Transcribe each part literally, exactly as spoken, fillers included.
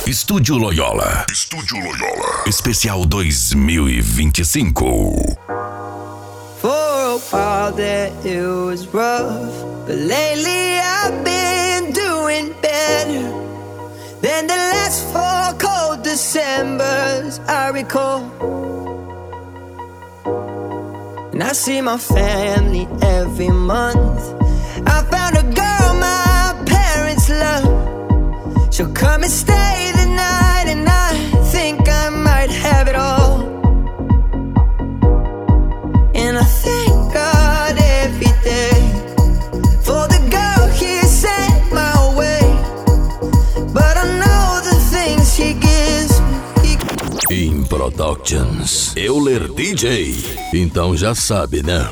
Estúdio Loyola. Estúdio Loyola. Especial dois mil e vinte e cinco. For a while there it was rough, but lately I've been doing better than the last four cold Decembers I recall. And I see my family every month. I found a girl my parents love. She'll come and stay the night, and I think I might have it all. And I thank God every day for the girl He sent my way. But I know the things He gives me. He... In Productions, Euler D J. Então já sabe, né?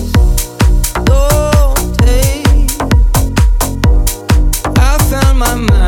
My mind